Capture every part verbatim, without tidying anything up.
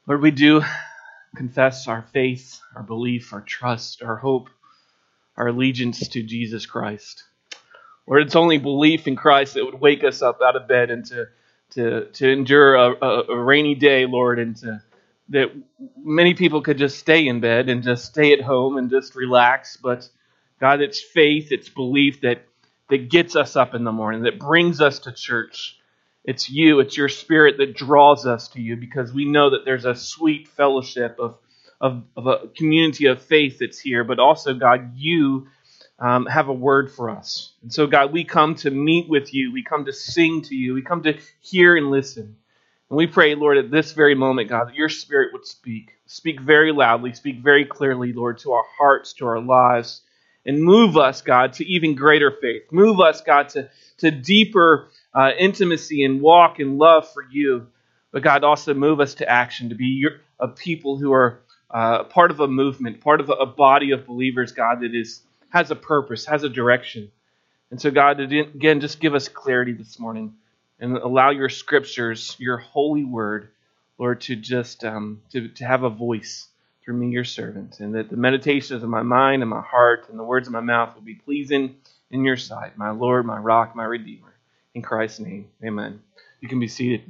Lord, we do confess our faith, our belief, our trust, our hope, our allegiance to Jesus Christ. Lord, it's only belief in Christ that would wake us up out of bed and to to, to endure a, a, a rainy day, Lord, and to, that many people could just stay in bed and just stay at home and just relax. But God, it's faith, it's belief that, that gets us up in the morning, that brings us to church. It's you, it's your Spirit that draws us to you, because we know that there's a sweet fellowship of, of, of a community of faith that's here. But also, God, you Um, have a word for us. And so, God, we come to meet with you. We come to sing to you. We come to hear and listen. And we pray, Lord, at this very moment, God, that your Spirit would speak. Speak very loudly, speak very clearly, Lord, to our hearts, to our lives. And move us, God, to even greater faith. Move us, God, to, to deeper uh, intimacy and walk in love for you. But, God, also move us to action, to be your, a people who are uh, part of a movement, part of a, a body of believers, God, that is has a purpose, has a direction. And so, God, again, just give us clarity this morning and allow your scriptures, your holy word, Lord, to just um, to, to have a voice through me, your servant, and that the meditations of my mind and my heart and the words of my mouth will be pleasing in your sight, my Lord, my rock, my Redeemer. In Christ's name, amen. You can be seated.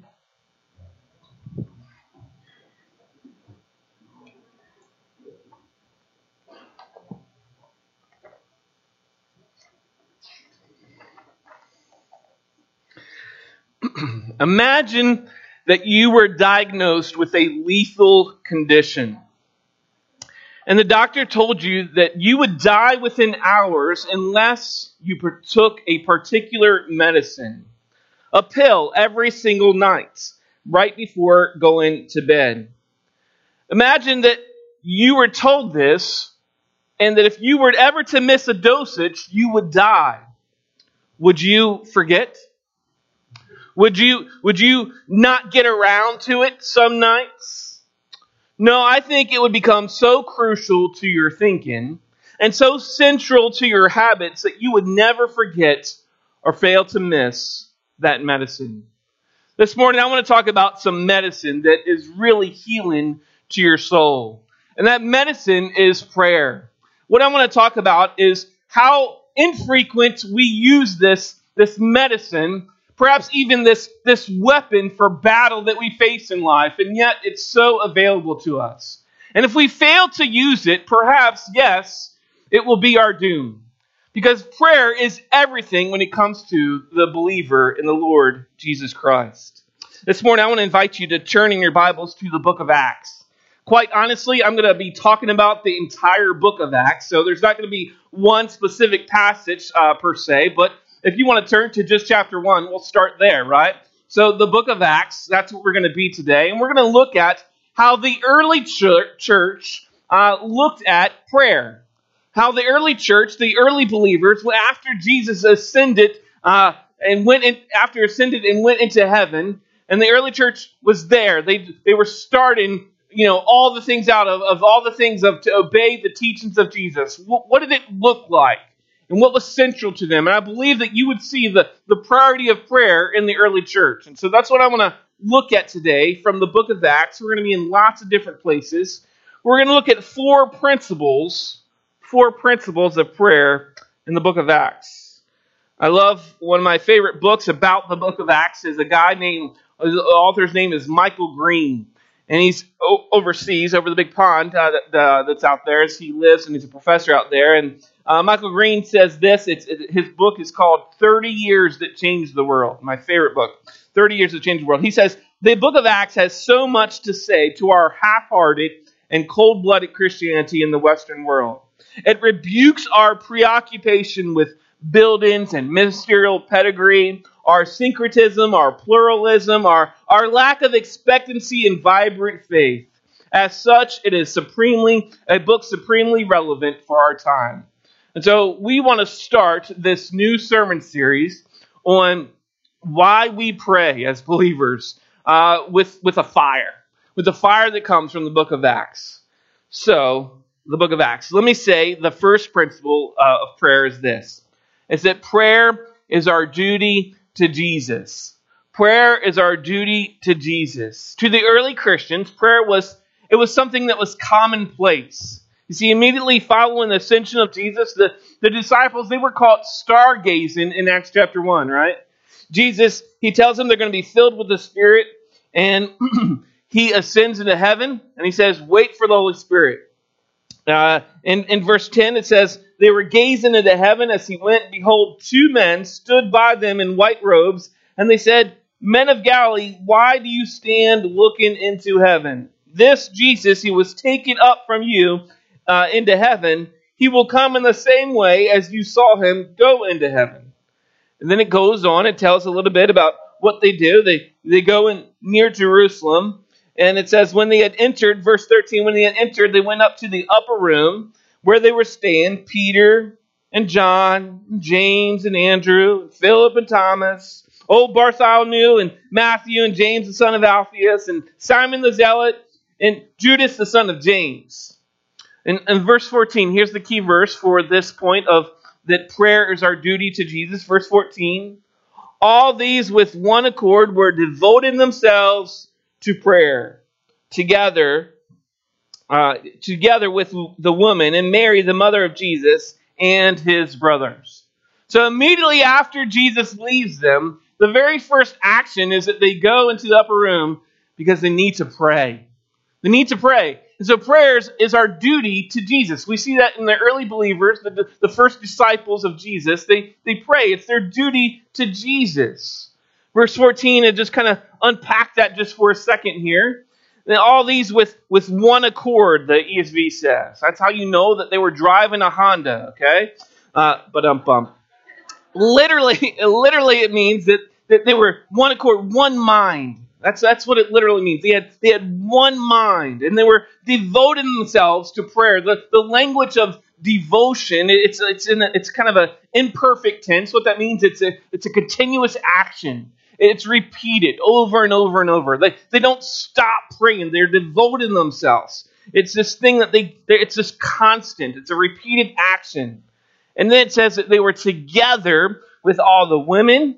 Imagine that you were diagnosed with a lethal condition. And the doctor told you that you would die within hours unless you took a particular medicine, a pill every single night, right before going to bed. Imagine that you were told this, and that if you were ever to miss a dosage, you would die. Would you forget? Would you, would you not get around to it some nights? No, I think it would become so crucial to your thinking and so central to your habits that you would never forget or fail to miss that medicine. This morning, I want to talk about some medicine that is really healing to your soul. And that medicine is prayer. What I want to talk about is how infrequent we use this, this medicine, perhaps even this, this weapon for battle that we face in life, and yet it's so available to us. And if we fail to use it, perhaps, yes, it will be our doom. Because prayer is everything when it comes to the believer in the Lord Jesus Christ. This morning, I want to invite you to turn in your Bibles to the book of Acts. Quite honestly, I'm going to be talking about the entire book of Acts, so there's not going to be one specific passage uh, per se, but if you want to turn to just chapter one, we'll start there, right? So the book of Acts, that's what we're going to be today. And we're going to look at how the early church uh, looked at prayer. How the early church, the early believers, after Jesus ascended uh, and went in, after ascended and went into heaven, and the early church was there. They they were starting, you know, all the things out of, of all the things of to obey the teachings of Jesus. What, what did it look like? And what was central to them? And I believe that you would see the, the priority of prayer in the early church. And so that's what I want to look at today from the book of Acts. We're going to be in lots of different places. We're going to look at four principles, four principles of prayer in the book of Acts. I love one of my favorite books about the book of Acts is a guy named, the author's name is Michael Green. And he's overseas, over the big pond uh, that, uh, that's out there as he lives, and he's a professor out there. And uh, Michael Green says this, it's, it, his book is called thirty years That Changed the World, my favorite book, thirty years That Changed the World. He says, the book of Acts has so much to say to our half-hearted and cold-blooded Christianity in the Western world. It rebukes our preoccupation with buildings and ministerial pedigree, our syncretism, our pluralism, our, our lack of expectancy and vibrant faith. As such, it is supremely a book supremely relevant for our time. And so we want to start this new sermon series on why we pray as believers uh, with, with a fire, with the fire that comes from the book of Acts. So, the book of Acts. Let me say the first principle uh, of prayer is this. Is that prayer is our duty to Jesus. Prayer is our duty to Jesus. To the early Christians, prayer was it was something that was commonplace. You see, immediately following the ascension of Jesus, the, the disciples, they were caught stargazing in Acts chapter one, right? Jesus, he tells them they're going to be filled with the Spirit, and he ascends into heaven, and he says, wait for the Holy Spirit. Uh, in, in verse ten, it says, they were gazing into heaven as he went. Behold, two men stood by them in white robes, and they said, Men of Galilee, why do you stand looking into heaven? This Jesus, he was taken up from you uh, into heaven. He will come in the same way as you saw him go into heaven. And then it goes on. It tells a little bit about what they do. They, they go in near Jerusalem. And it says, when they had entered, verse thirteen, when they had entered, they went up to the upper room where they were staying, Peter and John, and James and Andrew, and Philip and Thomas, old Bartholomew and Matthew and James the son of Alphaeus, and Simon the Zealot, and Judas the son of James. And in verse fourteen, here's the key verse for this point of that prayer is our duty to Jesus. Verse fourteen, all these with one accord were devoting themselves to prayer together, uh, together with the woman and Mary, the mother of Jesus, and his brothers. So immediately after Jesus leaves them, the very first action is that they go into the upper room because they need to pray. They need to pray. And so prayers is our duty to Jesus. We see that in the early believers, the, the first disciples of Jesus. They, they pray. It's their duty to Jesus. Verse fourteen, it just kind of unpack that just for a second here. And all these with, with one accord, the E S V says. That's how you know that they were driving a Honda, okay? Uh, but um bum. Literally, literally it means that, that they were one accord, one mind. That's that's what it literally means. They had they had one mind, and they were devoting themselves to prayer. The the language of devotion, it's it's in a, it's kind of a imperfect tense. What that means, it's a it's a continuous action. It's repeated over and over and over. They they don't stop praying. They're devoting themselves. It's this thing that they it's this constant. It's a repeated action. And then it says that they were together with all the women.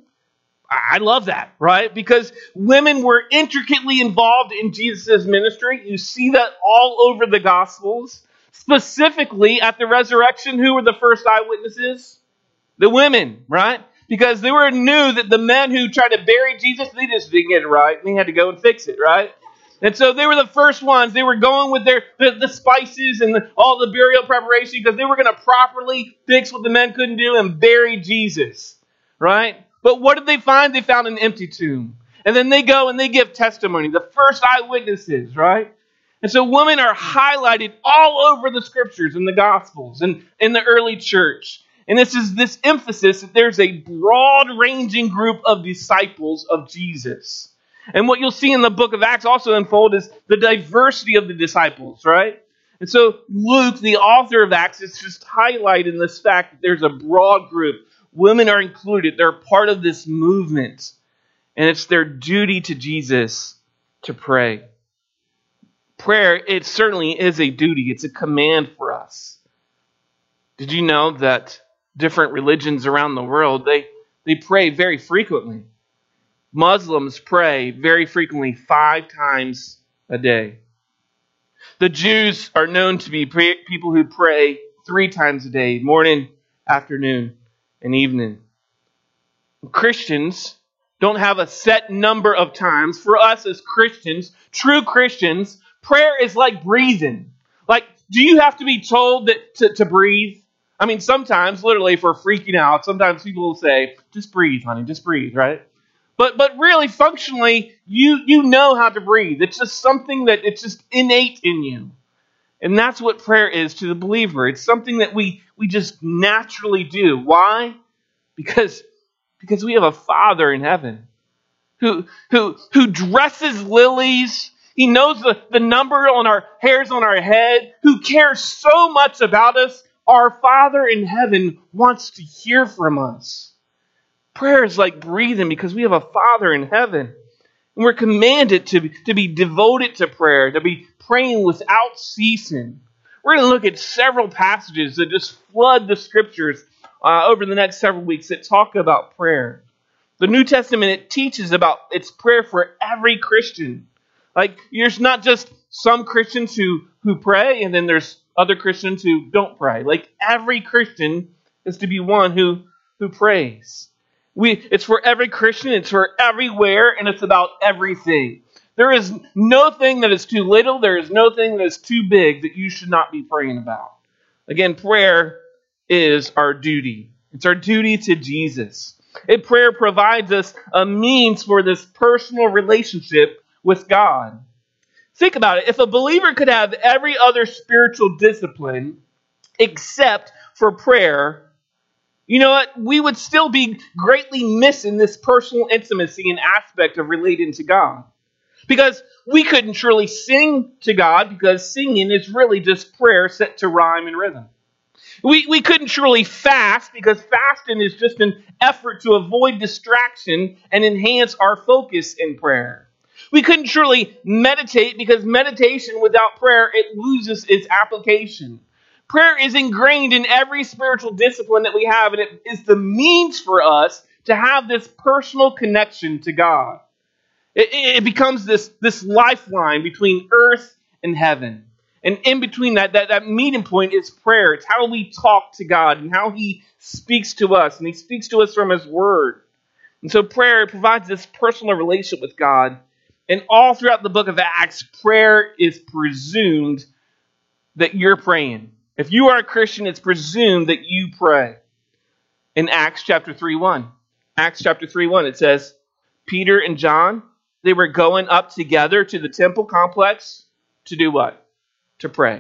I love that, right? Because women were intricately involved in Jesus' ministry. You see that all over the Gospels. Specifically at the resurrection, who were the first eyewitnesses? The women, right? Because they were knew that the men who tried to bury Jesus, they just didn't get it right. And they had to go and fix it, right? And so they were the first ones. They were going with their the, the spices and the, all the burial preparation because they were going to properly fix what the men couldn't do and bury Jesus, right? But what did they find? They found an empty tomb. And then they go and they give testimony. The first eyewitnesses, right? And so women are highlighted all over the scriptures and the Gospels and in the early church. And this is this emphasis that there's a broad-ranging group of disciples of Jesus. And what you'll see in the book of Acts also unfold is the diversity of the disciples, right? And so Luke, the author of Acts, is just highlighting this fact that there's a broad group. Women are included. They're part of this movement. And it's their duty to Jesus to pray. Prayer, it certainly is a duty. It's a command for us. Did you know that different religions around the world, they, they pray very frequently? Muslims pray very frequently, five times a day. The Jews are known to be people who pray three times a day, morning, afternoon, and evening. Christians don't have a set number of times. For us as Christians, true Christians, prayer is like breathing. Like, do you have to be told that to, to breathe? I mean, sometimes, literally, if we're freaking out, sometimes people will say, just breathe, honey, just breathe, right? But but really, functionally, you, you know how to breathe. It's just something that it's just innate in you. And that's what prayer is to the believer. It's something that we, we just naturally do. Why? Because, because we have a Father in heaven who, who, who dresses lilies. He knows the, the number on our hairs on our head, who cares so much about us. Our Father in heaven wants to hear from us. Prayer is like breathing because we have a Father in heaven. And we're commanded to, to be devoted to prayer, to be praying without ceasing. We're going to look at several passages that just flood the scriptures uh, over the next several weeks that talk about prayer. The New Testament, it teaches about its prayer for every Christian. Like, there's not just some Christians who, who pray, and then there's other Christians who don't pray. Like, every Christian is to be one who, who prays. We, it's for every Christian, it's for everywhere, and it's about everything. There is no thing that is too little, there is no thing that is too big that you should not be praying about. Again, prayer is our duty. It's our duty to Jesus. And prayer provides us a means for this personal relationship with God. Think about it. If a believer could have every other spiritual discipline except for prayer, you know what? We would still be greatly missing this personal intimacy and aspect of relating to God. Because we couldn't truly sing to God, because singing is really just prayer set to rhyme and rhythm. We, we couldn't truly fast, because fasting is just an effort to avoid distraction and enhance our focus in prayer. We couldn't truly meditate, because meditation without prayer, it loses its application. Prayer is ingrained in every spiritual discipline that we have, and it is the means for us to have this personal connection to God. It, it becomes this, this lifeline between earth and heaven. And in between that, that, that meeting point is prayer. It's how we talk to God and how He speaks to us. And He speaks to us from His Word. And so prayer provides this personal relationship with God. And all throughout the book of Acts, prayer is presumed that you're praying. If you are a Christian, it's presumed that you pray. In Acts chapter three one. Acts chapter three one, it says, Peter and John, they were going up together to the temple complex to do what? To pray.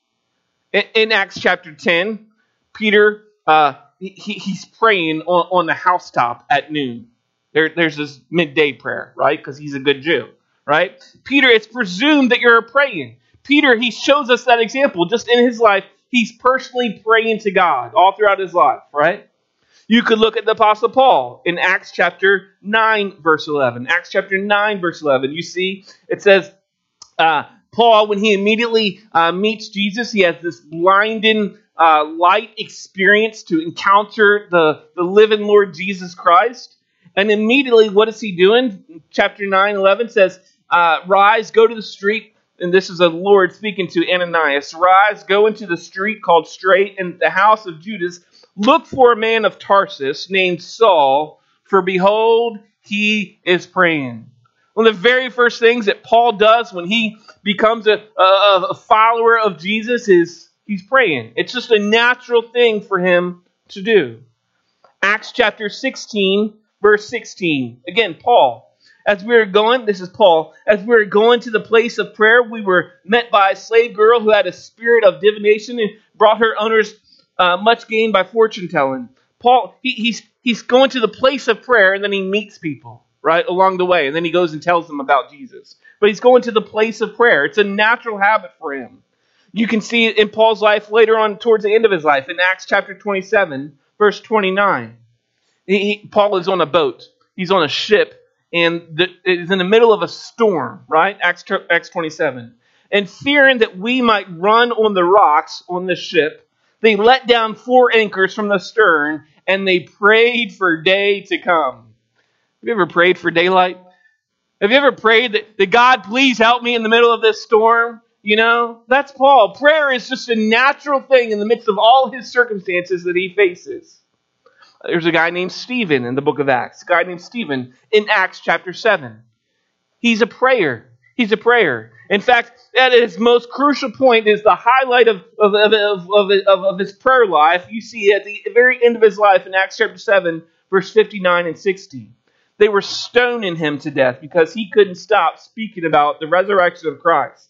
In, in Acts chapter ten, Peter, uh, he, he's praying on, on the housetop at noon. There, there's this midday prayer, right? Because he's a good Jew, right? Peter, it's presumed that you're praying. Peter, he shows us that example. Just in his life, he's personally praying to God all throughout his life, right? You could look at the Apostle Paul in Acts chapter nine, verse eleven. Acts chapter nine, verse eleven. You see, it says, uh, Paul, when he immediately uh, meets Jesus, he has this blinding uh, light experience to encounter the, the living Lord Jesus Christ. And immediately, what is he doing? Chapter nine, eleven says, uh, rise, go to the street. And this is the Lord speaking to Ananias. Rise, go into the street called Straight, in the house of Judas. Look for a man of Tarsus named Saul, for behold, he is praying. One of the very first things that Paul does when he becomes a, a, a follower of Jesus is he's praying. It's just a natural thing for him to do. Acts chapter sixteen, verse sixteen. Again, Paul. As we were going, this is Paul, as we were going to the place of prayer, we were met by a slave girl who had a spirit of divination and brought her owners uh, much gain by fortune telling. Paul, he, he's he's going to the place of prayer, and then he meets people, right, along the way. And then he goes and tells them about Jesus. But he's going to the place of prayer. It's a natural habit for him. You can see it in Paul's life later on towards the end of his life. In Acts chapter twenty-seven, verse twenty-nine. He, he, Paul is on a boat. He's on a ship. And the, it's in the middle of a storm, right? Acts, Acts twenty-seven. And fearing that we might run on the rocks on the ship, they let down four anchors from the stern, and they prayed for day to come. Have you ever prayed for daylight? Have you ever prayed that, that God, please help me in the middle of this storm? You know, that's Paul. Prayer is just a natural thing in the midst of all his circumstances that he faces. There's a guy named Stephen in the book of Acts. A guy named Stephen in Acts chapter seven. He's a prayer. He's a prayer. In fact, at his most crucial point is the highlight of, of, of, of, of, of his prayer life. You see at the very end of his life in Acts chapter seven, verse fifty-nine and sixty. They were stoning him to death because he couldn't stop speaking about the resurrection of Christ.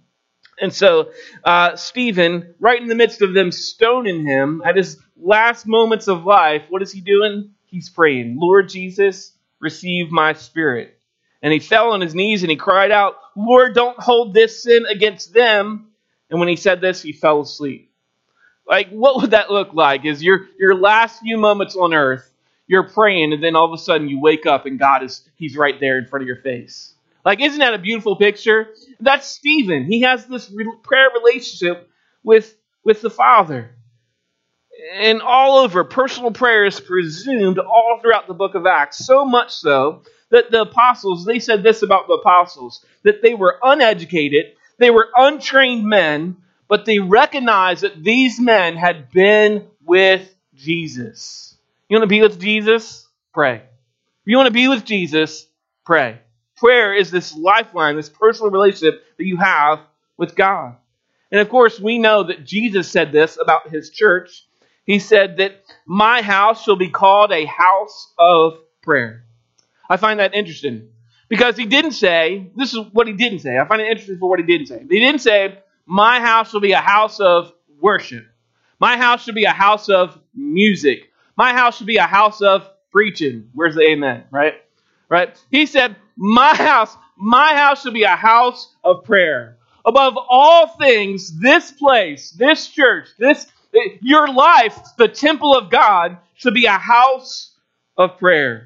And so uh, Stephen, right in the midst of them stoning him, at his last moments of life, what is he doing? He's praying, Lord Jesus, receive my spirit. And he fell on his knees and he cried out, Lord, don't hold this sin against them. And when he said this, he fell asleep. Like, what would that look like? Is your, your last few moments on earth, you're praying, and then all of a sudden you wake up and God is, he's right there in front of your face. Like, isn't that a beautiful picture? That's Stephen. He has this prayer relationship with, with the Father. And all over, personal prayer is presumed all throughout the book of Acts. So much so that the apostles, they said this about the apostles, that they were uneducated, they were untrained men, but they recognized that these men had been with Jesus. You want to be with Jesus? Pray. If you want to be with Jesus, pray. Prayer is this lifeline, this personal relationship that you have with God. And of course, we know that Jesus said this about his church. He said that my house shall be called a house of prayer. I find that interesting because he didn't say, this is what he didn't say. I find it interesting for what he didn't say. He didn't say, my house will be a house of worship. My house should be a house of music. My house should be a house of preaching. Where's the amen, right? Right? He said, my house, my house should be a house of prayer. Above all things, this place, this church, this your life, the temple of God, should be a house of prayer.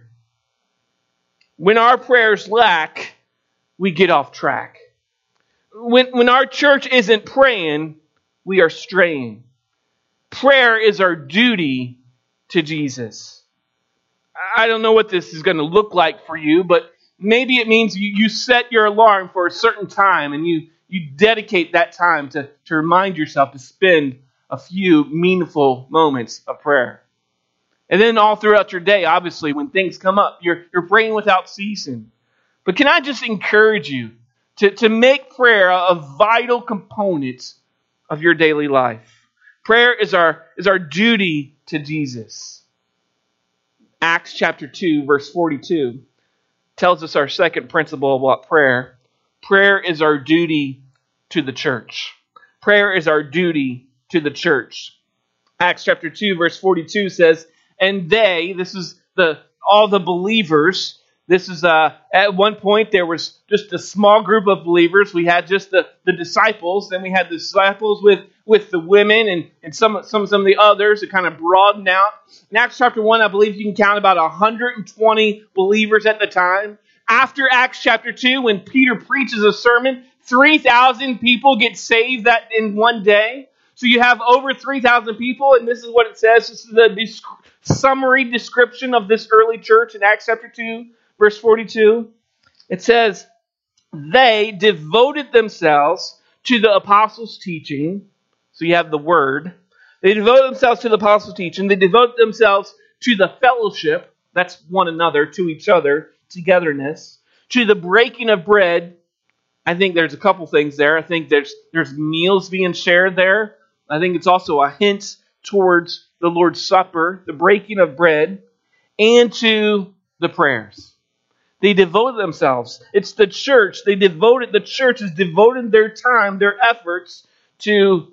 When our prayers lack, we get off track. When, when our church isn't praying, we are straying. Prayer is our duty to Jesus. I don't know what this is going to look like for you, but maybe it means you, you set your alarm for a certain time and you, you dedicate that time to, to remind yourself to spend a few meaningful moments of prayer. And then all throughout your day, obviously, when things come up, you're, you're praying without ceasing. But can I just encourage you to, to make prayer a vital component of your daily life? Prayer is our, is our duty to Jesus. Acts chapter two, verse forty-two tells us our second principle about prayer. Prayer is our duty to the church. Prayer is our duty to the church. Acts chapter two, verse forty-two says, and they, this is the all the believers. This is uh, at one point there was just a small group of believers. We had just the, the disciples, then we had the disciples with, with the women and, and some, some, some of the others. It kind of broadened out. In Acts chapter one, I believe you can count about one hundred twenty believers at the time. After Acts chapter two, when Peter preaches a sermon, three thousand people get saved that in one day. So you have over three thousand people, and this is what it says. This is the this summary description of this early church in Acts chapter two, verse forty-two. It says, they devoted themselves to the apostles' teaching. So you have the word. They devoted themselves to the apostles' teaching. They devoted themselves to the fellowship. That's one another, to each other, togetherness. To the breaking of bread. I think there's a couple things there. I think there's there's meals being shared there. I think it's also a hint towards the Lord's Supper, the breaking of bread, and to the prayers. They devoted themselves. It's the church. They devoted, the church is devoting their time, their efforts to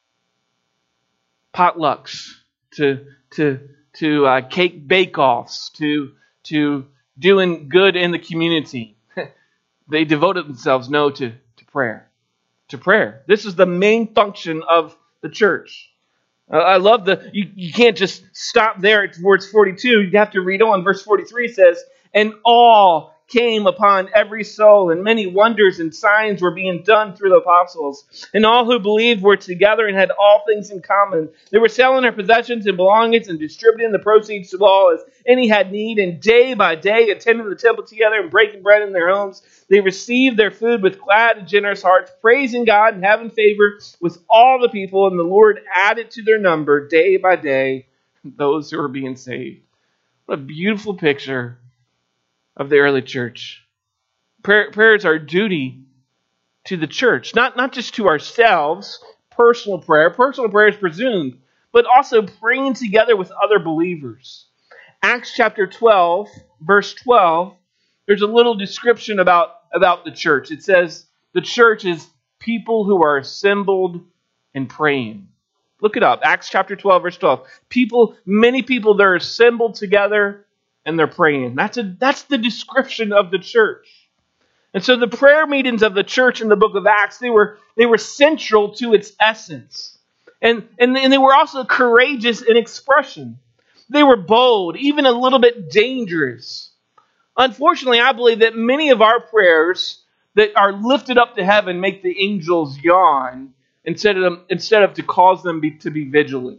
potlucks, to to to uh, cake bake-offs, to to doing good in the community. They devoted themselves, no, to, to prayer. To prayer. This is the main function of the church. Uh, I love the, you, you can't just stop there at verse forty-two. You have to read on. Verse forty-three says, and all came upon every soul, and many wonders and signs were being done through the apostles. And all who believed were together and had all things in common. They were selling their possessions and belongings and distributing the proceeds to all as any had need. And day by day, attending the temple together and breaking bread in their homes, they received their food with glad and generous hearts, praising God and having favor with all the people. And the Lord added to their number day by day those who were being saved. What a beautiful picture of the early church. Prayer, prayer is our duty to the church, not, not just to ourselves, personal prayer. Personal prayer is presumed, but also praying together with other believers. Acts chapter twelve, verse twelve, there's a little description about, about the church. It says, the church is people who are assembled and praying. Look it up. Acts chapter twelve, verse twelve. People, many people, they're assembled together and they're praying. That's a that's the description of the church. And so the prayer meetings of the church in the book of Acts, they were they were central to its essence. And, and, and they were also courageous in expression. They were bold, even a little bit dangerous. Unfortunately, I believe that many of our prayers that are lifted up to heaven make the angels yawn instead of instead of to cause them be, to be vigilant.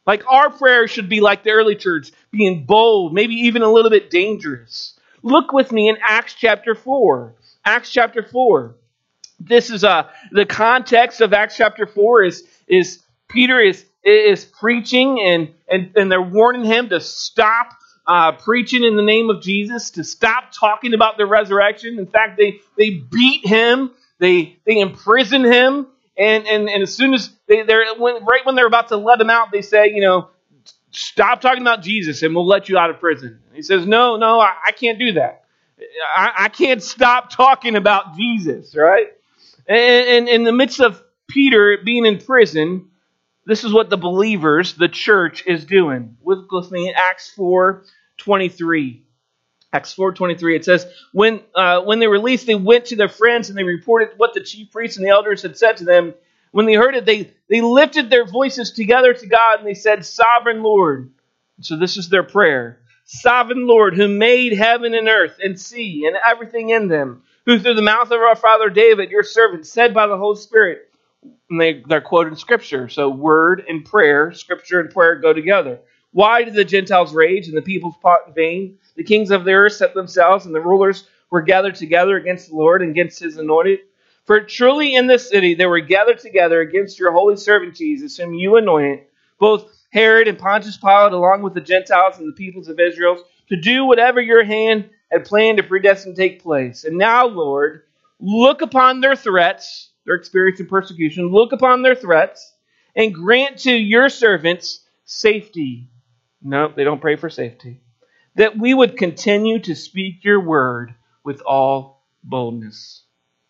Like our prayer should be like the early church, being bold, maybe even a little bit dangerous. Look with me in Acts chapter four. Acts chapter four. This is uh, the context of Acts chapter four is, is Peter is, is preaching and, and, and they're warning him to stop uh, preaching in the name of Jesus, to stop talking about the resurrection. In fact, they, they beat him, they, they imprison him. And, and and as soon as they, they're when, right when they're about to let him out, they say, you know, stop talking about Jesus and we'll let you out of prison. And he says, no, no, I, I can't do that. I, I can't stop talking about Jesus, right? And, and in the midst of Peter being in prison, this is what the believers, the church, is doing. Look with me in Acts four twenty-three. Acts four twenty-three, it says, when uh, when they were released, they went to their friends and they reported what the chief priests and the elders had said to them. When they heard it, they, they lifted their voices together to God and they said, Sovereign Lord. So this is their prayer. Sovereign Lord, who made heaven and earth and sea and everything in them, who through the mouth of our father David, your servant, said by the Holy Spirit. And they, they're quoting Scripture. So word and prayer, Scripture and prayer go together. Why did the Gentiles rage and the peoples plot in vain? The kings of the earth set themselves, and the rulers were gathered together against the Lord and against his anointed. For truly in this city they were gathered together against your holy servant Jesus, whom you anointed, both Herod and Pontius Pilate, along with the Gentiles and the peoples of Israel, to do whatever your hand had planned to predestine to take place. And now, Lord, look upon their threats, their experience in persecution, look upon their threats, and grant to your servants safety. No, they don't pray for safety. That we would continue to speak your word with all boldness.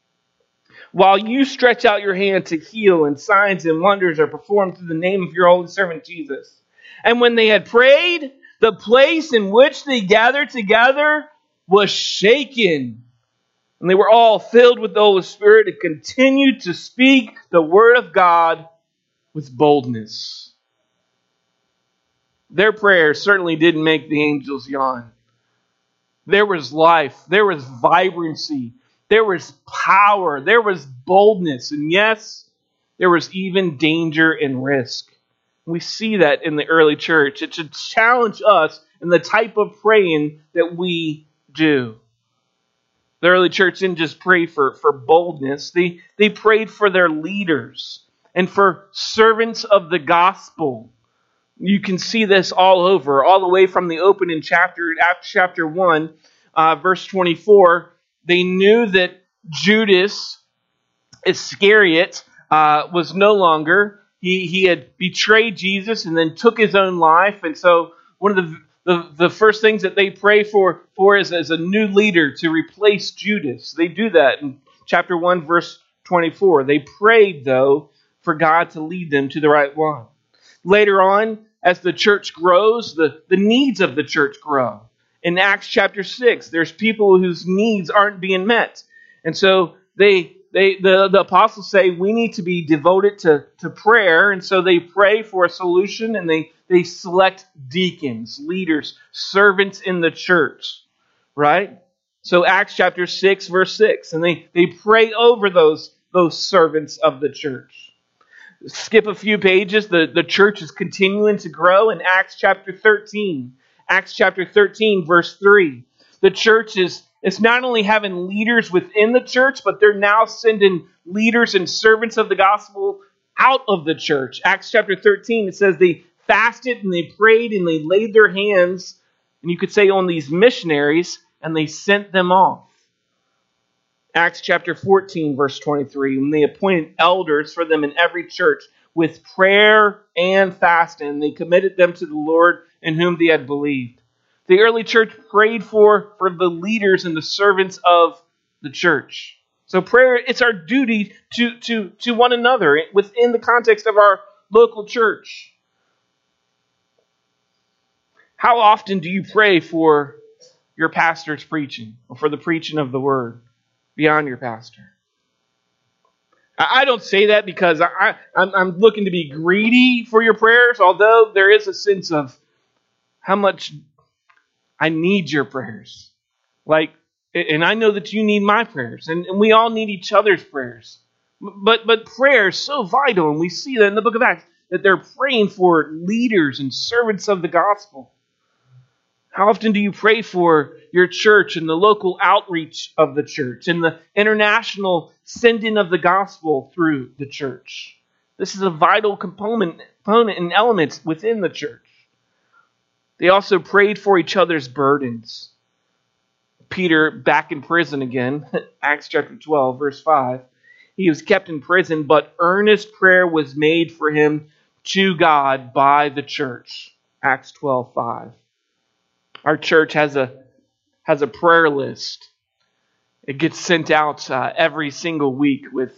While you stretch out your hand to heal, and signs and wonders are performed through the name of your holy servant Jesus. And when they had prayed, the place in which they gathered together was shaken. And they were all filled with the Holy Spirit and continued to speak the word of God with boldness. Their prayers certainly didn't make the angels yawn. There was life. There was vibrancy. There was power. There was boldness. And yes, there was even danger and risk. We see that in the early church. It should challenge us in the type of praying that we do. The early church didn't just pray for, for boldness. They, they prayed for their leaders and for servants of the gospel. You can see this all over, all the way from the opening chapter, Acts chapter one, uh, verse twenty-four. They knew that Judas Iscariot uh, was no longer. He, he had betrayed Jesus and then took his own life. And so one of the, the, the first things that they pray for, for is as a new leader to replace Judas. They do that in chapter one, verse twenty-four. They prayed, though, for God to lead them to the right one. Later on, as the church grows, the, the needs of the church grow. In Acts chapter six, there's people whose needs aren't being met. And so they they the, the apostles say we need to be devoted to, to prayer. And so they pray for a solution and they, they select deacons, leaders, servants in the church. Right? So Acts chapter six, verse six. And they, they pray over those, those servants of the church. Skip a few pages. The, the church is continuing to grow in Acts chapter thirteen. Acts chapter thirteen, verse three. The church is it's not only having leaders within the church, but they're now sending leaders and servants of the gospel out of the church. Acts chapter thirteen, it says they fasted and they prayed and they laid their hands, and you could say on these missionaries, and they sent them off. Acts chapter fourteen, verse twenty-three, when they appointed elders for them in every church with prayer and fasting, they committed them to the Lord in whom they had believed. The early church prayed for, for the leaders and the servants of the church. So prayer, it's our duty to, to, to one another within the context of our local church. How often do you pray for your pastor's preaching or for the preaching of the word beyond your pastor? I don't say that because I, I'm, I'm looking to be greedy for your prayers, although there is a sense of how much I need your prayers. Like, and I know that you need my prayers, and, and we all need each other's prayers. But but prayer is so vital, and we see that in the book of Acts. that they're praying for leaders and servants of the gospel? How often do you pray for your church and the local outreach of the church and the international sending of the gospel through the church? This is a vital component, component and element within the church. They also prayed for each other's burdens. Peter, back in prison again, Acts chapter twelve, verse five. He was kept in prison, but earnest prayer was made for him to God by the church. Acts twelve, five. Our church has a has a prayer list. It gets sent out uh, every single week with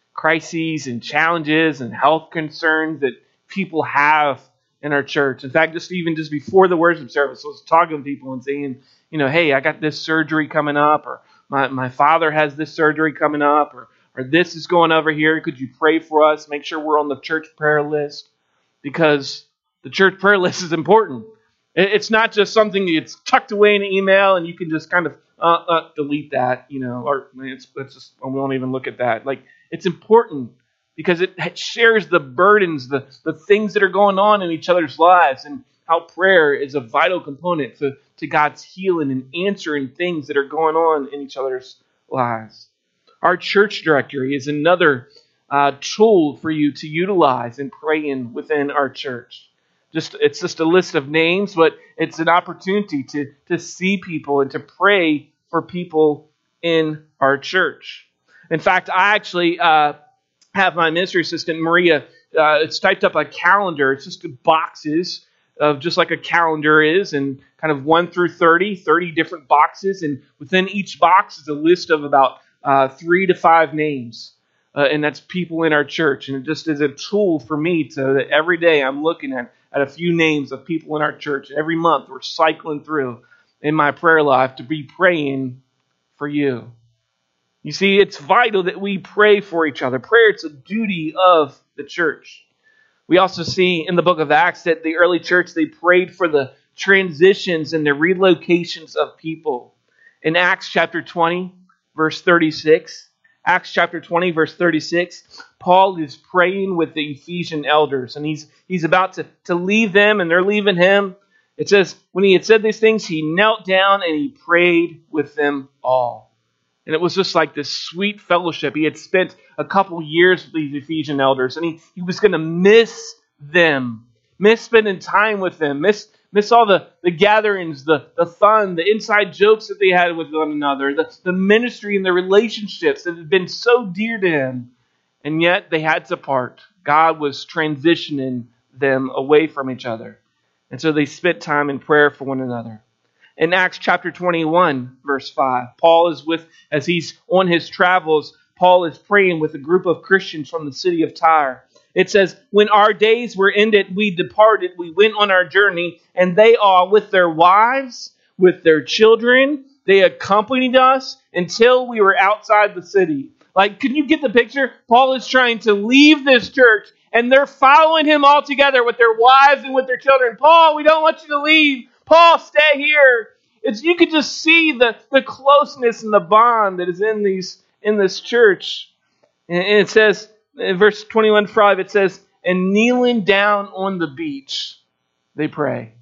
crises and challenges and health concerns that people have in our church. In fact, just even just before the worship service, I was talking to people and saying, you know, hey, I got this surgery coming up, or my, my father has this surgery coming up, or, or this is going over here. Could you pray for us? Make sure we're on the church prayer list, because the church prayer list is important. It's not just something that's tucked away in an email and you can just kind of uh, uh, delete that, you know, or it's, it's just, we won't even look at that. Like, it's important because it shares the burdens, the, the things that are going on in each other's lives, and how prayer is a vital component to, to God's healing and answering things that are going on in each other's lives. Our church directory is another uh, tool for you to utilize in praying within our church. Just, it's just a list of names, but it's an opportunity to, to see people and to pray for people in our church. In fact, I actually uh, have my ministry assistant, Maria, uh, it's typed up a calendar. It's just boxes of just like a calendar is, and kind of one through thirty, thirty different boxes. And within each box is a list of about uh, three to five names. Uh, and that's people in our church. And it just is a tool for me to, that every day I'm looking at, at a few names of people in our church. Every month we're cycling through in my prayer life to be praying for you. You see, it's vital that we pray for each other. Prayer, it's a duty of the church. We also see in the book of Acts that the early church, they prayed for the transitions and the relocations of people. In Acts chapter twenty, verse thirty-six, Acts chapter twenty, verse thirty-six, Paul is praying with the Ephesian elders, and he's he's about to, to leave them, and they're leaving him. It says, when he had said these things, he knelt down and he prayed with them all. And it was just like this sweet fellowship. He had spent a couple years with these Ephesian elders, and he, he was going to miss them, miss spending time with them, miss Miss all the, the gatherings, the, the fun, the inside jokes that they had with one another, the, the ministry and the relationships that had been so dear to him. And yet they had to part. God was transitioning them away from each other. And so they spent time in prayer for one another. In Acts chapter twenty-one, verse five, Paul is with, as he's on his travels, Paul is praying with a group of Christians from the city of Tyre. It says, when our days were ended, we departed, we went on our journey, and they all, with their wives, with their children, they accompanied us until we were outside the city. Like, can you get the picture? Paul is trying to leave this church, and they're following him all together with their wives and with their children. Paul, we don't want you to leave. Paul, stay here. It's, you could just see the, the closeness and the bond that is in these in this church. And it says, in verse twenty-one, five, it says, and kneeling down on the beach, they pray.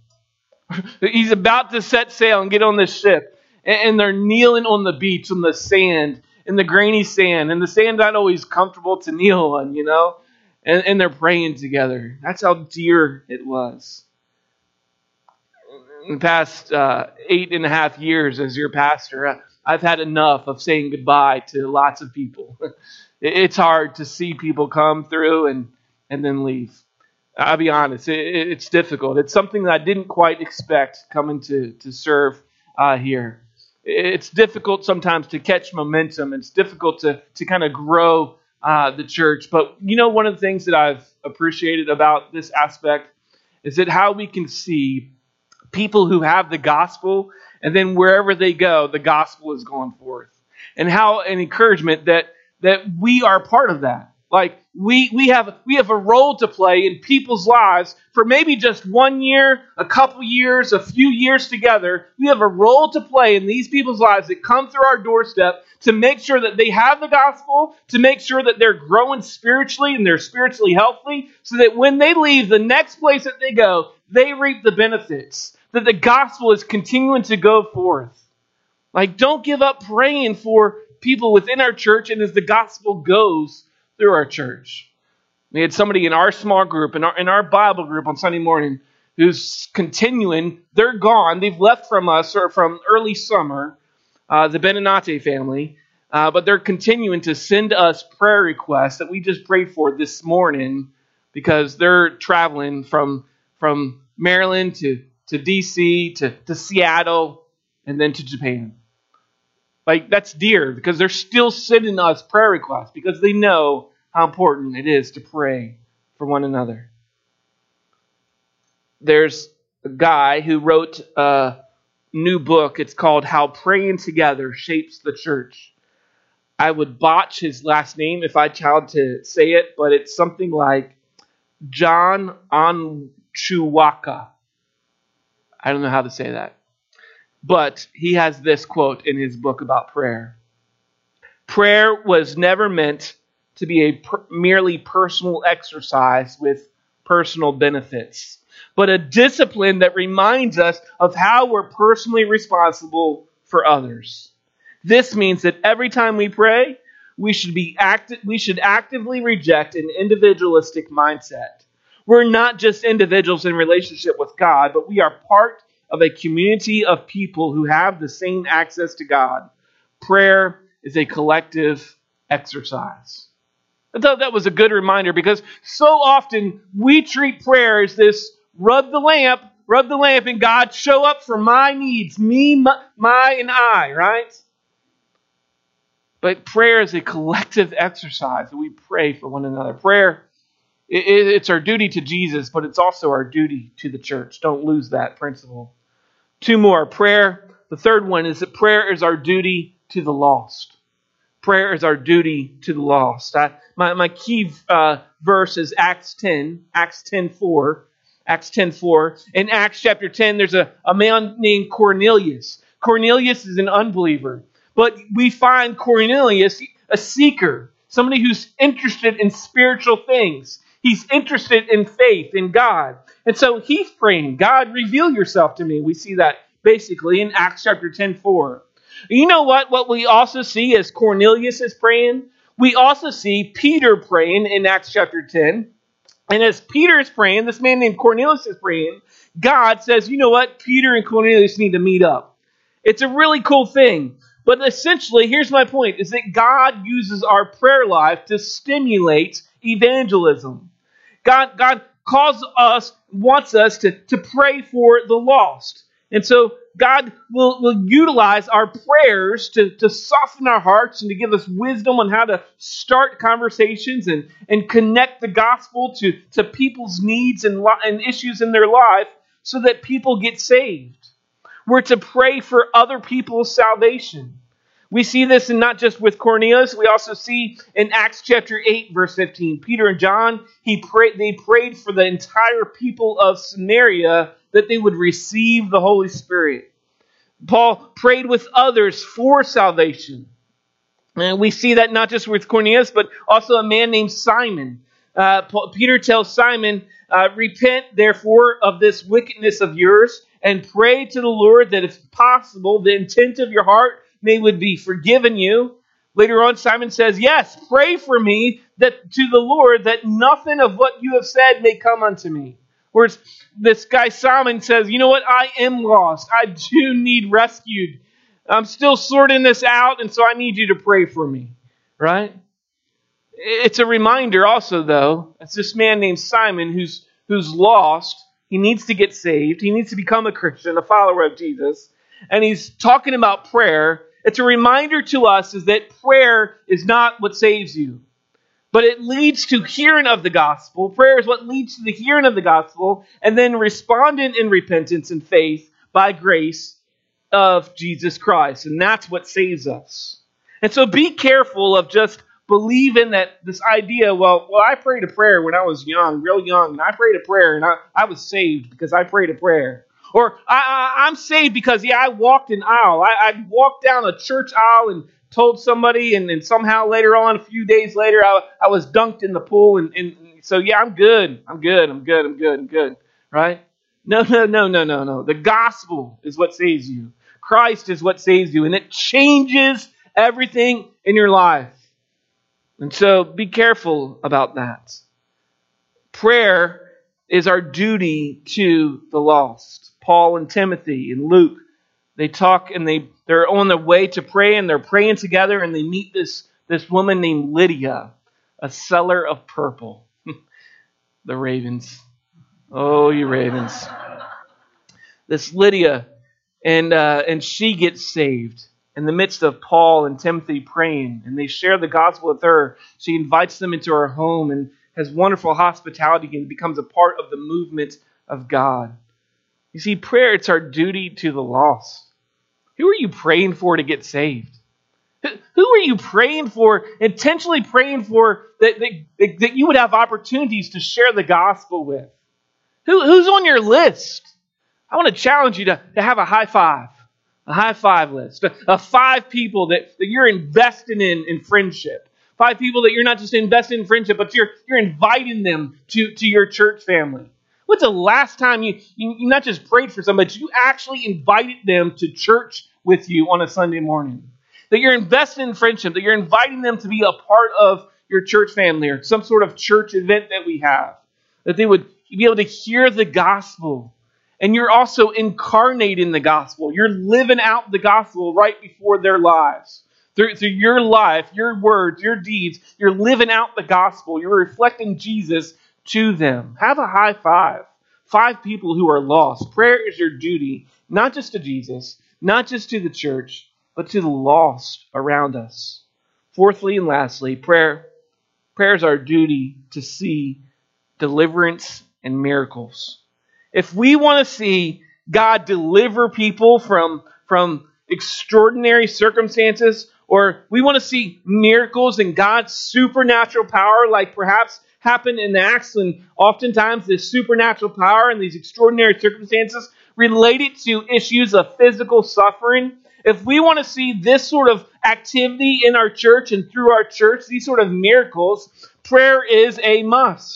He's about to set sail and get on this ship. And they're kneeling on the beach, on the sand, in the grainy sand. And the sand's not always comfortable to kneel on, you know. And, and they're praying together. That's how dear it was. In the past uh, eight and a half years as your pastor, I've had enough of saying goodbye to lots of people. It's hard to see people come through and, and then leave. I'll be honest, it, it's difficult. It's something that I didn't quite expect coming to, to serve uh, here. It's difficult sometimes to catch momentum. It's difficult to, to kind of grow uh, the church. But you know, one of the things that I've appreciated about this aspect is that how we can see people who have the gospel, and then wherever they go, the gospel is going forth. And how an encouragement that that we are part of that. Like we we have we have a role to play in people's lives for maybe just one year, a couple years, a few years together. We have a role to play in these people's lives that come through our doorstep to make sure that they have the gospel, to make sure that they're growing spiritually and they're spiritually healthy, so that when they leave the next place that they go, they reap the benefits, that the gospel is continuing to go forth. Like, don't give up praying for people within our church and as the gospel goes through our church. We had somebody in our small group, in our, in our Bible group on Sunday morning, who's continuing. They're gone. They've left from us or from early summer, uh, the Benenate family, uh, but they're continuing to send us prayer requests that we just prayed for this morning because they're traveling from, from Maryland to, to D C to, to Seattle and then to Japan. Like, that's dear because they're still sending us prayer requests because they know how important it is to pray for one another. There's a guy who wrote a new book. It's called How Praying Together Shapes the Church. I would botch his last name if I tried to say it, but it's something like John Onwuchekwa. I don't know how to say that. But he has this quote in his book about prayer. Prayer was never meant to be a per- merely personal exercise with personal benefits, but a discipline that reminds us of how we're personally responsible for others. This means that every time we pray, we should be acti- we should actively reject an individualistic mindset. We're not just individuals in relationship with God, but we are part of a community of people who have the same access to God. Prayer is a collective exercise. I thought that was a good reminder because so often we treat prayer as this rub the lamp, rub the lamp, and God show up for my needs, me, my, my and I, right? But prayer is a collective exercise that we pray for one another. Prayer, it, it's our duty to Jesus, but it's also our duty to the church. Don't lose that principle. Two more. Prayer. The third one is that prayer is our duty to the lost. Prayer is our duty to the lost. I, my, my key uh, verse is Acts ten. Acts ten four. Acts ten four. In Acts chapter ten, there's a, a man named Cornelius. Cornelius is an unbeliever. But we find Cornelius a seeker. Somebody who's interested in spiritual things. He's interested in faith in God. And so he's praying, God, reveal yourself to me. We see that basically in Acts chapter ten four. You know what? What we also see as Cornelius is praying, we also see Peter praying in Acts chapter ten. And as Peter is praying, this man named Cornelius is praying, God says, you know what? Peter and Cornelius need to meet up. It's a really cool thing. But essentially, here's my point, is that God uses our prayer life to stimulate evangelism. God, God calls us, wants us to, to pray for the lost. And so God will, will utilize our prayers to, to soften our hearts and to give us wisdom on how to start conversations and, and connect the gospel to, to people's needs and, and issues in their life so that people get saved. We're to pray for other people's salvation. We see this in not just with Cornelius, we also see in Acts chapter eight, verse fifteen. Peter and John, he prayed, they prayed for the entire people of Samaria that they would receive the Holy Spirit. Paul prayed with others for salvation. And we see that not just with Cornelius, but also a man named Simon. Uh, Paul, Peter tells Simon, uh, repent therefore of this wickedness of yours and pray to the Lord that if possible, the intent of your heart may would be forgiven you. Later on, Simon says, yes, pray for me that to the Lord that nothing of what you have said may come unto me. Whereas this guy Simon says, you know what? I am lost. I do need rescued. I'm still sorting this out, and so I need you to pray for me. Right? It's a reminder also, though. It's this man named Simon who's who's lost. He needs to get saved. He needs to become a Christian, a follower of Jesus. And he's talking about prayer. It's a reminder to us is that prayer is not what saves you, but it leads to hearing of the gospel. Prayer is what leads to the hearing of the gospel and then responding in repentance and faith by grace of Jesus Christ. And that's what saves us. And so be careful of just believe in that this idea, well, well, I prayed a prayer when I was young, real young, and I prayed a prayer and I, I was saved because I prayed a prayer. Or I, I, I'm saved because, yeah, I walked an aisle. I, I walked down a church aisle and told somebody, and then somehow later on, a few days later, I, I was dunked in the pool. And, and so, yeah, I'm good. I'm good. I'm good. I'm good. I'm good. Right? No, no, no, no, no, no. The gospel is what saves you. Christ is what saves you. And it changes everything in your life. And so be careful about that. Prayer is our duty to the lost. Paul and Timothy and Luke, they talk and they, they're on their way to pray, and they're praying together, and they meet this, this woman named Lydia, a seller of purple. The ravens. Oh, you ravens. This Lydia, and uh, and she gets saved in the midst of Paul and Timothy praying, and they share the gospel with her. She invites them into her home and has wonderful hospitality and becomes a part of the movement of God. You see, prayer, it's our duty to the lost. Who are you praying for to get saved? Who are you praying for, intentionally praying for, that, that, that you would have opportunities to share the gospel with? Who, who's on your list? I want to challenge you to, to have a high five. A high five list. Of five people that, that you're investing in in friendship. Five people that you're not just investing in friendship, but you're you're inviting them to, to your church family. When's the last time you, you, you not just prayed for somebody, but you actually invited them to church with you on a Sunday morning? That you're investing in friendship, that you're inviting them to be a part of your church family or some sort of church event that we have. That they would be able to hear the gospel. And you're also incarnating the gospel. You're living out the gospel right before their lives. Through, through your life, your words, your deeds, you're living out the gospel. You're reflecting Jesus to them. Have a high five. Five people who are lost. Prayer is your duty, not just to Jesus, not just to the church, but to the lost around us. Fourthly and lastly, prayer. Prayer is our duty to see deliverance and miracles. If we want to see God deliver people from, from extraordinary circumstances, or we want to see miracles and God's supernatural power, like perhaps happened in Acts, and oftentimes this supernatural power and these extraordinary circumstances related to issues of physical suffering. If we want to see this sort of activity in our church and through our church, these sort of miracles, prayer is a must.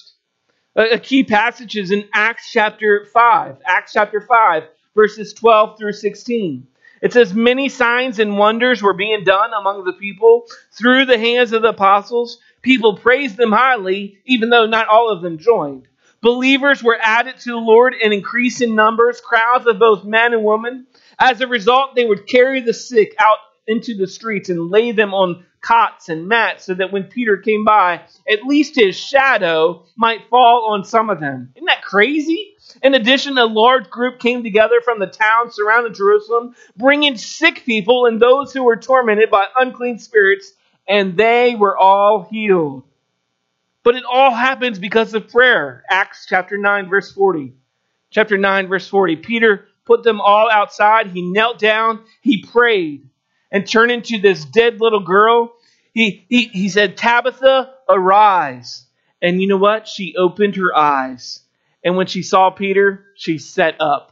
A key passage is in Acts chapter five. Acts chapter five, verses twelve through sixteen. It says, many signs and wonders were being done among the people through the hands of the apostles. People praised them highly, even though not all of them joined. Believers were added to the Lord in increasing numbers, crowds of both men and women. As a result, they would carry the sick out into the streets and lay them on cots and mats so that when Peter came by, at least his shadow might fall on some of them. Isn't that crazy? In addition, a large group came together from the towns surrounding Jerusalem, bringing sick people and those who were tormented by unclean spirits, and they were all healed. But it all happens because of prayer. Acts chapter nine, verse forty. Chapter nine, verse forty. Peter put them all outside. He knelt down. He prayed. And turning to this dead little girl, he, he, he said, Tabitha, arise. And you know what? She opened her eyes. And when she saw Peter, she sat up.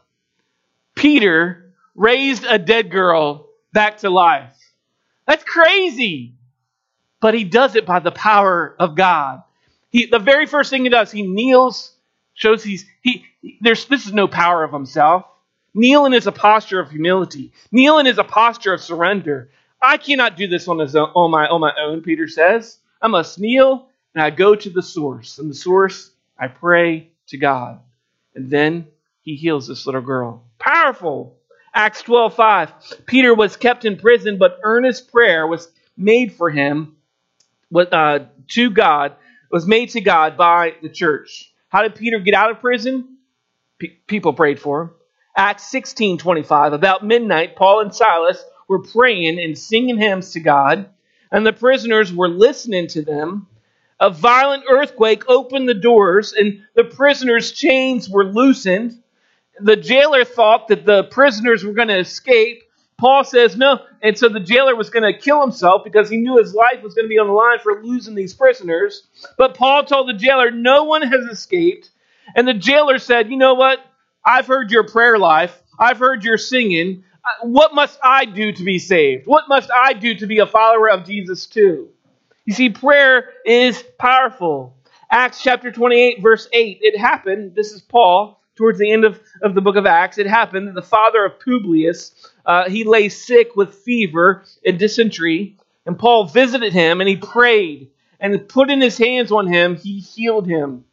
Peter raised a dead girl back to life. That's crazy. But he does it by the power of God. He, the very first thing he does, he kneels, shows he's, he, there's, this is no power of himself. Kneeling is a posture of humility. Kneeling is a posture of surrender. I cannot do this on, his own, on, my, on my own, Peter says. I must kneel and I go to the source. And the source, I pray to God. And then he heals this little girl. Powerful. Acts twelve five. Peter was kept in prison, but earnest prayer was made for him uh, to God, was made to God by the church. How did Peter get out of prison? P- people prayed for him. Acts sixteen twenty-five. About midnight, Paul and Silas were praying and singing hymns to God, and the prisoners were listening to them. A violent earthquake opened the doors, and the prisoners' chains were loosened. The jailer thought that the prisoners were going to escape, Paul says no. And so the jailer was going to kill himself because he knew his life was going to be on the line for losing these prisoners. But Paul told the jailer, no one has escaped. And the jailer said, you know what? I've heard your prayer life. I've heard your singing. What must I do to be saved? What must I do to be a follower of Jesus too? You see, prayer is powerful. Acts chapter twenty-eight, verse eight. It happened, this is Paul, towards the end of, of the book of Acts. It happened that the father of Publius, uh, he lay sick with fever and dysentery. And Paul visited him and he prayed. And putting his hands on him, he healed him.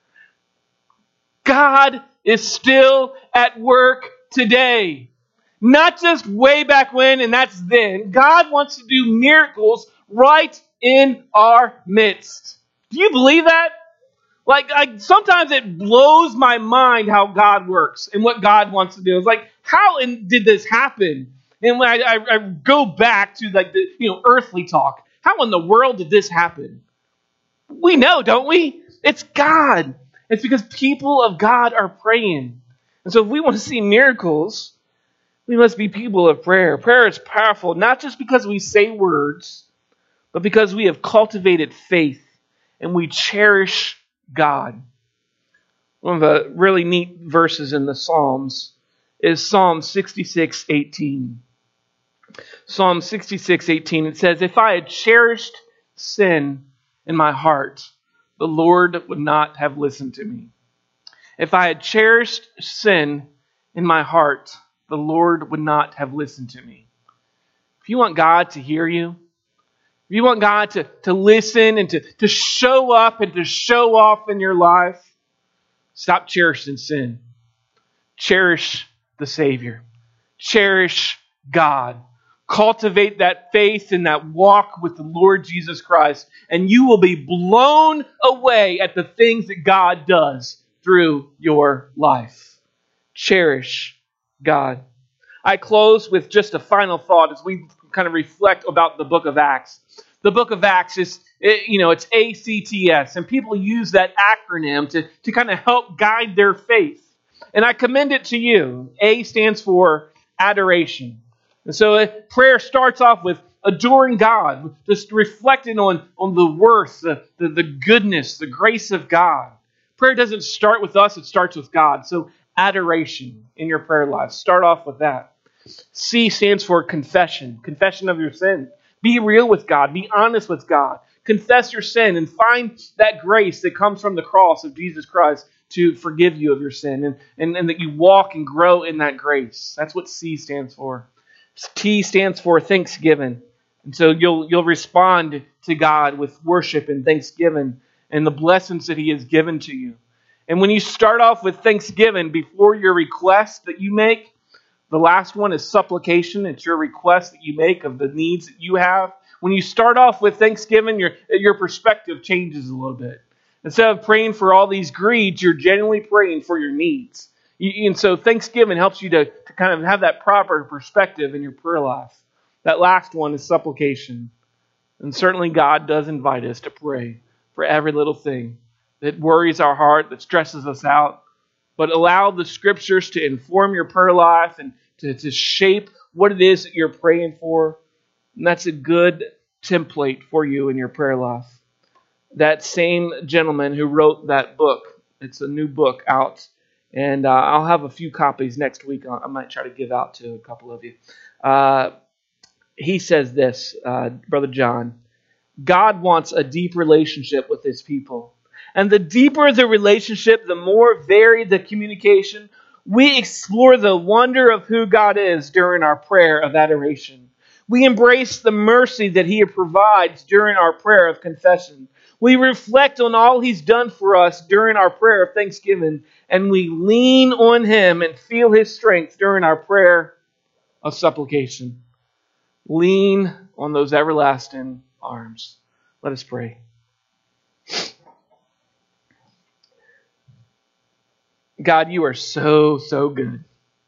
God is still at work today. Not just way back when, and that's then. God wants to do miracles right in our midst. Do you believe that? Like, I, sometimes it blows my mind how God works and what God wants to do. It's like, how in, did this happen? And when I, I, I go back to like the you know earthly talk, how in the world did this happen? We know, don't we? It's God. It's because people of God are praying. And so if we want to see miracles, we must be people of prayer. Prayer is powerful, not just because we say words, but because we have cultivated faith and we cherish God. One of the really neat verses in the Psalms is Psalm sixty-six eighteen. Psalm sixty-six eighteen, it says, if I had cherished sin in my heart, the Lord would not have listened to me. If I had cherished sin in my heart, the Lord would not have listened to me. If you want God to hear you, if you want God to, to listen and to, to show up and to show off in your life, stop cherishing sin. Cherish the Savior. Cherish God. Cultivate that faith and that walk with the Lord Jesus Christ, and you will be blown away at the things that God does through your life. Cherish God. I close with just a final thought as we kind of reflect about the book of Acts. The book of Acts is, it, you know, it's A C T S, and people use that acronym to, to kind of help guide their faith. And I commend it to you. A stands for adoration. And so uh, prayer starts off with adoring God, just reflecting on, on the worth, the, the, the goodness, the grace of God. Prayer doesn't start with us, it starts with God. So adoration in your prayer life. Start off with that. C stands for confession. Confession of your sin. Be real with God. Be honest with God. Confess your sin and find that grace that comes from the cross of Jesus Christ to forgive you of your sin. And, and, and that you walk and grow in that grace. That's what C stands for. T stands for thanksgiving. And so you'll you'll respond to God with worship and thanksgiving and the blessings that He has given to you. And when you start off with thanksgiving before your request that you make, the last one is supplication. It's your request that you make of the needs that you have. When you start off with thanksgiving, your, your perspective changes a little bit. Instead of praying for all these greeds, you're genuinely praying for your needs. You, and so thanksgiving helps you to, to kind of have that proper perspective in your prayer life. That last one is supplication. And certainly God does invite us to pray for every little thing that worries our heart, that stresses us out. But allow the Scriptures to inform your prayer life and to, to shape what it is that you're praying for. And that's a good template for you in your prayer life. That same gentleman who wrote that book, it's a new book out. And uh, I'll have a few copies next week. I might try to give out to a couple of you. Uh, he says this, uh, Brother John, God wants a deep relationship with His people. And the deeper the relationship, the more varied the communication, we explore the wonder of who God is during our prayer of adoration. We embrace the mercy that He provides during our prayer of confession. We reflect on all He's done for us during our prayer of thanksgiving, and we lean on Him and feel His strength during our prayer of supplication. Lean on those everlasting arms. Let us pray. God, you are so, so good.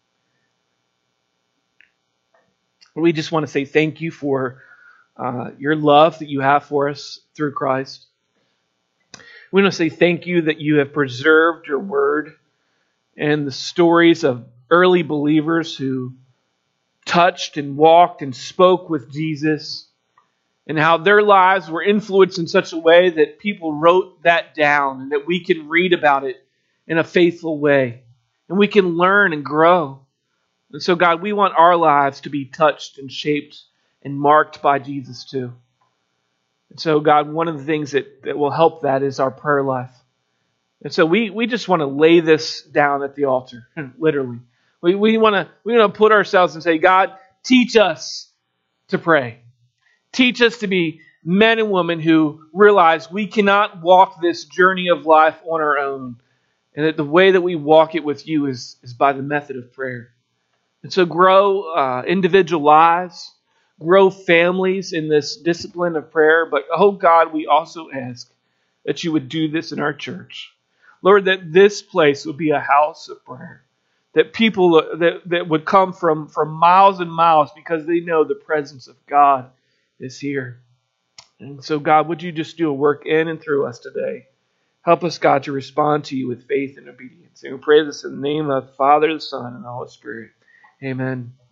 We just want to say thank you for uh, your love that you have for us through Christ. We want to say thank you that you have preserved your word and the stories of early believers who touched and walked and spoke with Jesus, and how their lives were influenced in such a way that people wrote that down and that we can read about it in a faithful way. And we can learn and grow. And so, God, we want our lives to be touched and shaped and marked by Jesus too. And so, God, one of the things that, that will help that is our prayer life. And so we, we just want to lay this down at the altar, literally. We, we want to we want to put ourselves and say, God, teach us to pray. Teach us to be men and women who realize we cannot walk this journey of life on our own. And that the way that we walk it with you is, is by the method of prayer. And so grow uh, individual lives, grow families in this discipline of prayer. But, oh God, we also ask that you would do this in our church. Lord, that this place would be a house of prayer. That people that, that would come from, from miles and miles because they know the presence of God is here. And so, God, would you just do a work in and through us today? Help us, God, to respond to you with faith and obedience. And we pray this in the name of the Father, the Son, and the Holy Spirit. Amen.